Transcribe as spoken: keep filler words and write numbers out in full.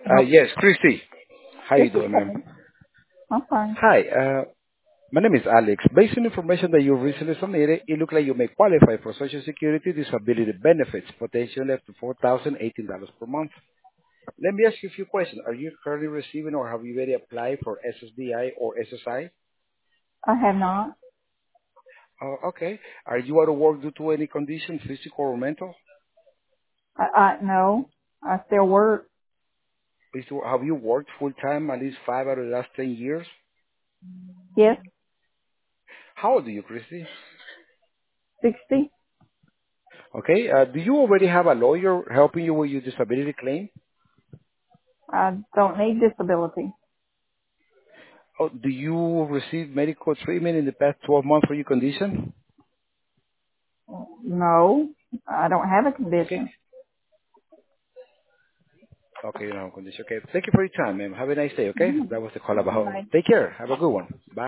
Uh, Help. yes, Christy. How This you is doing, ma'am? Kevin. I'm fine. Hi, uh, my name is Alex. Based on information that you recently submitted, it looks like you may qualify for Social Security disability benefits, potentially up to four thousand eighteen dollars per month. Let me ask you a few questions. Are you currently receiving or have you already applied for S S D I or S S I? I have not. Uh, okay. Are you out of work due to any condition, physical or mental? I, I no. I still work. Is to- Have you worked full time at least five out of the last ten years? Yes, How old are you, Christy? sixty. Okay. Uh, do you already have a lawyer helping you with your disability claim? I don't need disability. Oh, do you receive medical treatment in the past twelve months for your condition? No, I don't have a Okay. condition. Okay, you know, condition. Okay. Thank you for your time, ma'am. Have a nice day, okay? Mhm. That was the call about. Bye. Take care. Have a good one. Bye.